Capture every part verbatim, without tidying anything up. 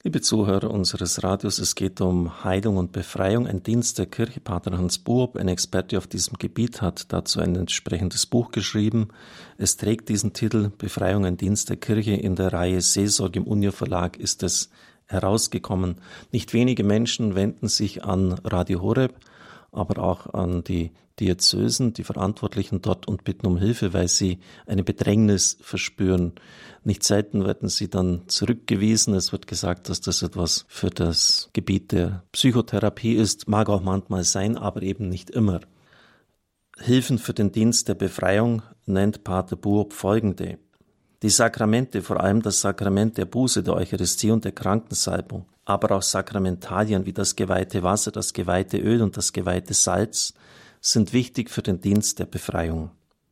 Liebe Zuhörer unseres Radios, es geht um Heilung und Befreiung, ein Dienst der Kirche. Pater Hans Buob, ein Experte auf diesem Gebiet, hat dazu ein entsprechendes Buch geschrieben. Es trägt diesen Titel Befreiung, ein Dienst der Kirche. In der Reihe Seelsorge im Unio Verlag ist es herausgekommen. Nicht wenige Menschen wenden sich an Radio Horeb, aber auch an die Diözesen, die Verantwortlichen dort, und bitten um Hilfe, weil sie eine Bedrängnis verspüren. Nicht selten werden sie dann zurückgewiesen. Es wird gesagt, dass das etwas für das Gebiet der Psychotherapie ist. Mag auch manchmal sein, aber eben nicht immer. Hilfen für den Dienst der Befreiung nennt Pater Buob folgende. Die Sakramente, vor allem das Sakrament der Buße, der Eucharistie und der Krankensalbung, aber auch Sakramentalien wie das geweihte Wasser, das geweihte Öl und das geweihte Salz, sind wichtig für den Dienst der Befreiung.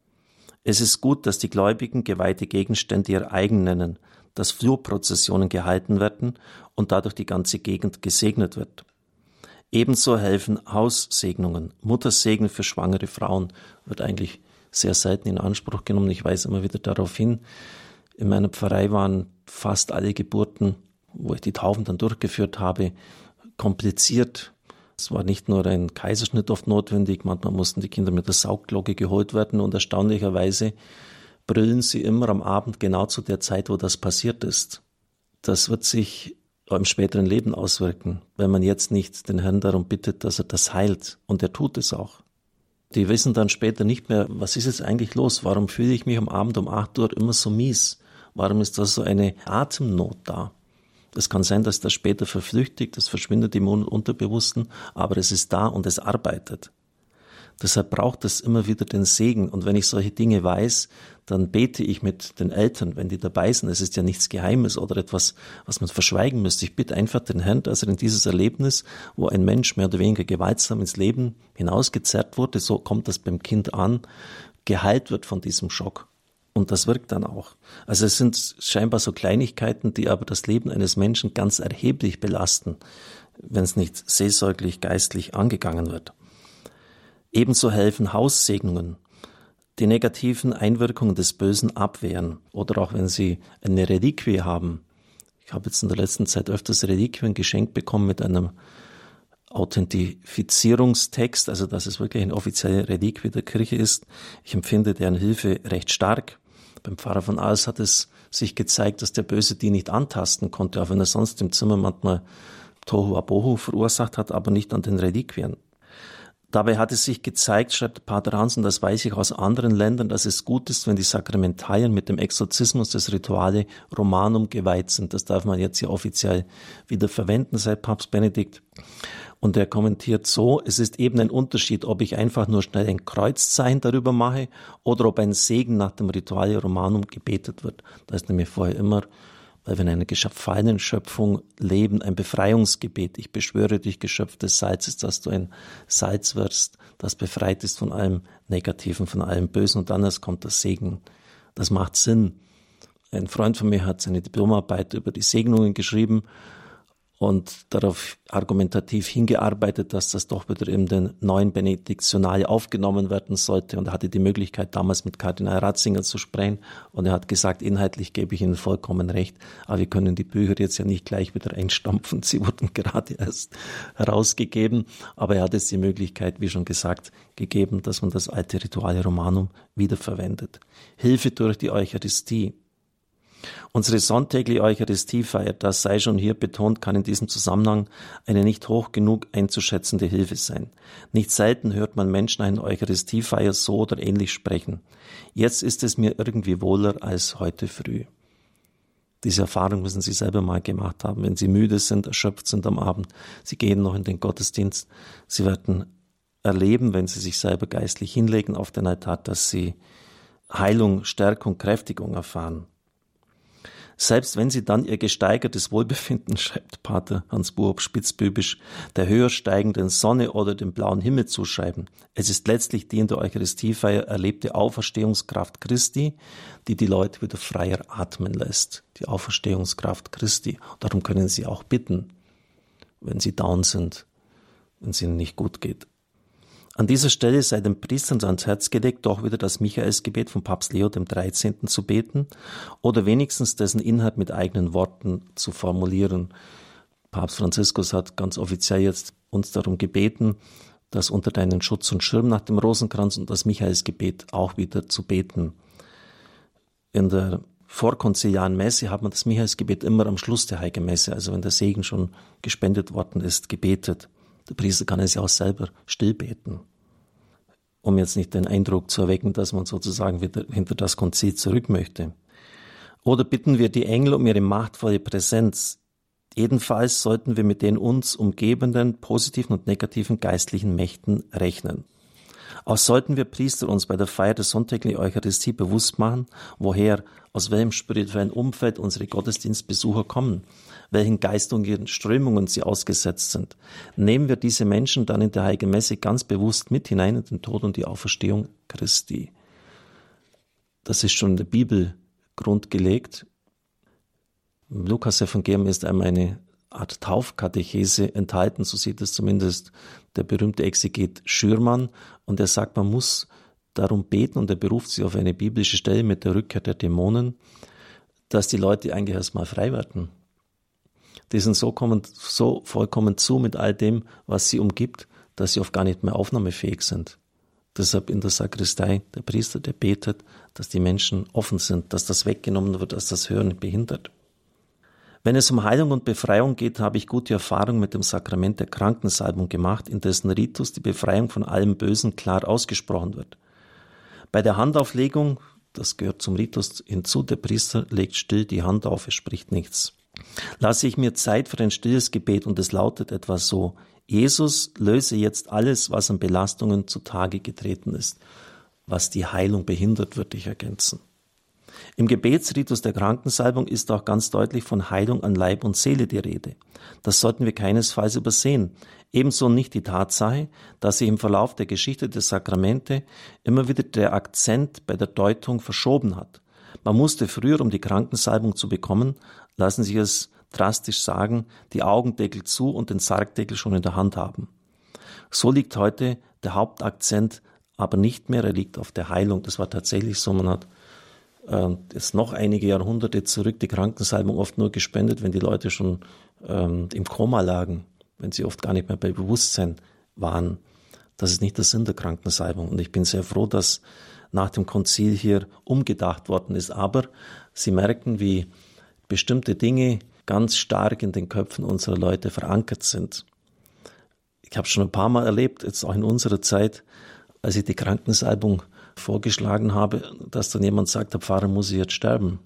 Es ist gut, dass die Gläubigen geweihte Gegenstände ihr eigen nennen, dass Flurprozessionen gehalten werden und dadurch die ganze Gegend gesegnet wird. Ebenso helfen Haussegnungen. Muttersegen für schwangere Frauen wird eigentlich sehr selten in Anspruch genommen. Ich weise immer wieder darauf hin. In meiner Pfarrei waren fast alle Geburten, wo ich die Taufen dann durchgeführt habe, kompliziert. Es war nicht nur ein Kaiserschnitt oft notwendig, manchmal mussten die Kinder mit der Saugglocke geholt werden und erstaunlicherweise brüllen sie immer am Abend genau zu der Zeit, wo das passiert ist. Das wird sich im späteren Leben auswirken, wenn man jetzt nicht den Herrn darum bittet, dass er das heilt. Und er tut es auch. Die wissen dann später nicht mehr, was ist jetzt eigentlich los? Warum fühle ich mich am Abend um acht Uhr immer so mies? Warum ist da so eine Atemnot da? Es kann sein, dass das später verflüchtigt, das verschwindet im Unterbewussten, aber es ist da und es arbeitet. Deshalb braucht es immer wieder den Segen. Und wenn ich solche Dinge weiß, dann bete ich mit den Eltern, wenn die dabei sind. Es ist ja nichts Geheimes oder etwas, was man verschweigen müsste. Ich bitte einfach den Herrn, dass er in dieses Erlebnis, wo ein Mensch mehr oder weniger gewaltsam ins Leben hinausgezerrt wurde, so kommt das beim Kind an, geheilt wird von diesem Schock. Und das wirkt dann auch. Also es sind scheinbar so Kleinigkeiten, die aber das Leben eines Menschen ganz erheblich belasten, wenn es nicht seelsorglich, geistlich angegangen wird. Ebenso helfen Haussegnungen, die negativen Einwirkungen des Bösen abwehren. Oder auch wenn Sie eine Reliquie haben. Ich habe jetzt in der letzten Zeit öfters Reliquien geschenkt bekommen mit einem Authentifizierungstext, also dass es wirklich eine offizielle Reliquie der Kirche ist. Ich empfinde deren Hilfe recht stark. Beim Pfarrer von Ars hat es sich gezeigt, dass der Böse die nicht antasten konnte, auch wenn er sonst im Zimmer manchmal Tohu Wabohu verursacht hat, aber nicht an den Reliquien. Dabei hat es sich gezeigt, schreibt Pater Hans, und das weiß ich aus anderen Ländern, dass es gut ist, wenn die Sakramentalien mit dem Exorzismus des Rituale Romanum geweiht sind. Das darf man jetzt ja offiziell wieder verwenden seit Papst Benedikt. Und er kommentiert so, es ist eben ein Unterschied, ob ich einfach nur schnell ein Kreuzzeichen darüber mache oder ob ein Segen nach dem Rituale Romanum gebetet wird. Da ist nämlich vorher immer, weil wir in einer gefallenen Schöpfung leben, ein Befreiungsgebet. Ich beschwöre dich, Geschöpf des Salzes, dass du ein Salz wirst, das befreit ist von allem Negativen, von allem Bösen. Und dann erst kommt das Segen. Das macht Sinn. Ein Freund von mir hat seine Diplomarbeit über die Segnungen geschrieben und darauf argumentativ hingearbeitet, dass das doch wieder in den neuen Benediktionale aufgenommen werden sollte. Und er hatte die Möglichkeit, damals mit Kardinal Ratzinger zu sprechen. Und er hat gesagt, inhaltlich gebe ich Ihnen vollkommen recht, aber wir können die Bücher jetzt ja nicht gleich wieder einstampfen. Sie wurden gerade erst herausgegeben. Aber er hat jetzt die Möglichkeit, wie schon gesagt, gegeben, dass man das alte Rituale Romanum wiederverwendet. Hilfe durch die Eucharistie. Unsere sonntägliche Eucharistiefeier, das sei schon hier betont, kann in diesem Zusammenhang eine nicht hoch genug einzuschätzende Hilfe sein. Nicht selten hört man Menschen eine Eucharistiefeier so oder ähnlich sprechen. Jetzt ist es mir irgendwie wohler als heute früh. Diese Erfahrung müssen Sie selber mal gemacht haben. Wenn Sie müde sind, erschöpft sind am Abend, Sie gehen noch in den Gottesdienst, Sie werden erleben, wenn Sie sich selber geistlich hinlegen auf den Altar, dass Sie Heilung, Stärkung, Kräftigung erfahren. Selbst wenn sie dann ihr gesteigertes Wohlbefinden, schreibt Pater Hans Buob spitzbübisch, der höher steigenden Sonne oder dem blauen Himmel zuschreiben. Es ist letztlich die in der Eucharistiefeier erlebte Auferstehungskraft Christi, die die Leute wieder freier atmen lässt. Die Auferstehungskraft Christi. Darum können sie auch bitten, wenn sie down sind, wenn es ihnen nicht gut geht. An dieser Stelle sei den Priestern ans Herz gelegt, doch wieder das Michaelsgebet von Papst Leo dem dreizehnten zu beten oder wenigstens dessen Inhalt mit eigenen Worten zu formulieren. Papst Franziskus hat ganz offiziell jetzt uns darum gebeten, dass unter deinen Schutz und Schirm nach dem Rosenkranz und das Michaelsgebet auch wieder zu beten. In der vorkonziliaren Messe hat man das Michaelsgebet immer am Schluss der Heiligen Messe, also wenn der Segen schon gespendet worden ist, gebetet. Der Priester kann es ja auch selber still beten, um jetzt nicht den Eindruck zu erwecken, dass man sozusagen wieder hinter das Konzil zurück möchte. Oder bitten wir die Engel um ihre machtvolle Präsenz. Jedenfalls sollten wir mit den uns umgebenden positiven und negativen geistlichen Mächten rechnen. Auch sollten wir Priester uns bei der Feier der sonntäglichen Eucharistie bewusst machen, woher, aus welchem spirituellen Umfeld unsere Gottesdienstbesucher kommen, welchen geistigen Strömungen sie ausgesetzt sind. Nehmen wir diese Menschen dann in der Heiligen Messe ganz bewusst mit hinein in den Tod und die Auferstehung Christi. Das ist schon in der Bibel grundgelegt. Im Lukas-Evangelium ist einmal eine Art Taufkatechese enthalten, so sieht es zumindest der berühmte Exeget Schürmann, und er sagt, man muss darum beten, und er beruft sich auf eine biblische Stelle mit der Rückkehr der Dämonen, dass die Leute eigentlich erstmal frei werden. Die sind so, kommen, so vollkommen zu mit all dem, was sie umgibt, dass sie oft gar nicht mehr aufnahmefähig sind. Deshalb in der Sakristei der Priester, der betet, dass die Menschen offen sind, dass das weggenommen wird, dass das Hören behindert. Wenn es um Heilung und Befreiung geht, habe ich gute Erfahrung mit dem Sakrament der Krankensalbung gemacht, in dessen Ritus die Befreiung von allem Bösen klar ausgesprochen wird. Bei der Handauflegung, das gehört zum Ritus hinzu, der Priester legt still die Hand auf, er spricht nichts. Lasse ich mir Zeit für ein stilles Gebet und es lautet etwa so: Jesus, löse jetzt alles, was an Belastungen zutage getreten ist, was die Heilung behindert, würde ich ergänzen. Im Gebetsritus der Krankensalbung ist auch ganz deutlich von Heilung an Leib und Seele die Rede. Das sollten wir keinesfalls übersehen. Ebenso nicht die Tatsache, dass sich im Verlauf der Geschichte der Sakramente immer wieder der Akzent bei der Deutung verschoben hat. Man musste früher, um die Krankensalbung zu bekommen, lassen sich es drastisch sagen, die Augendeckel zu und den Sargdeckel schon in der Hand haben. So liegt heute der Hauptakzent aber nicht mehr, er liegt auf der Heilung. Das war tatsächlich so, man hat äh, jetzt noch einige Jahrhunderte zurück die Krankensalbung oft nur gespendet, wenn die Leute schon ähm, im Koma lagen, wenn sie oft gar nicht mehr bei Bewusstsein waren. Das ist nicht der Sinn der Krankensalbung. Und ich bin sehr froh, dass nach dem Konzil hier umgedacht worden ist. Aber Sie merken, wie bestimmte Dinge ganz stark in den Köpfen unserer Leute verankert sind. Ich habe schon ein paar Mal erlebt, jetzt auch in unserer Zeit, als ich die Krankensalbung vorgeschlagen habe, dass dann jemand sagt, der Pfarrer muss jetzt sterben,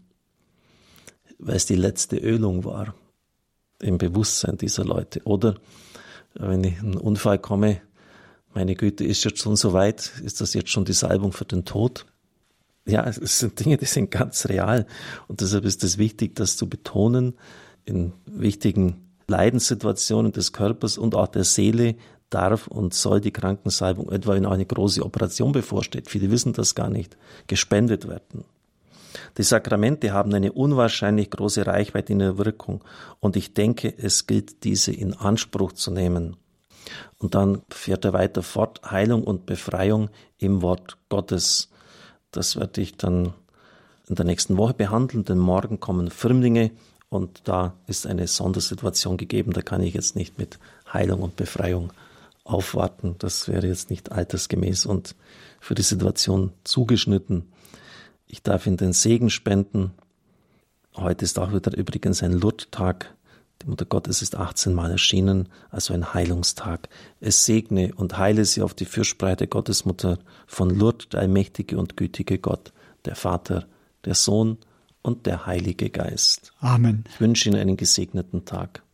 weil es die letzte Ölung war im Bewusstsein dieser Leute. Oder wenn ich in einen Unfall komme, meine Güte, ist jetzt schon so weit, ist das jetzt schon die Salbung für den Tod? Ja, es sind Dinge, die sind ganz real. Und deshalb ist es wichtig, das zu betonen, in wichtigen Leidenssituationen des Körpers und auch der Seele darf und soll die Krankensalbung, etwa wenn eine große Operation bevorsteht, viele wissen das gar nicht, gespendet werden. Die Sakramente haben eine unwahrscheinlich große Reichweite in der Wirkung und ich denke, es gilt, diese in Anspruch zu nehmen. Und dann fährt er weiter fort, Heilung und Befreiung im Wort Gottes. Das werde ich dann in der nächsten Woche behandeln, denn morgen kommen Firmlinge und da ist eine Sondersituation gegeben, da kann ich jetzt nicht mit Heilung und Befreiung aufwarten. Das wäre jetzt nicht altersgemäß und für die Situation zugeschnitten. Ich darf Ihnen den Segen spenden. Heute ist auch wieder übrigens ein Lourdes-Tag. Die Mutter Gottes ist achtzehn Mal erschienen, also ein Heilungstag. Es segne und heile Sie auf die Fürsprache der Gottesmutter von Lourdes, der allmächtige und gütige Gott, der Vater, der Sohn und der Heilige Geist. Amen. Ich wünsche Ihnen einen gesegneten Tag.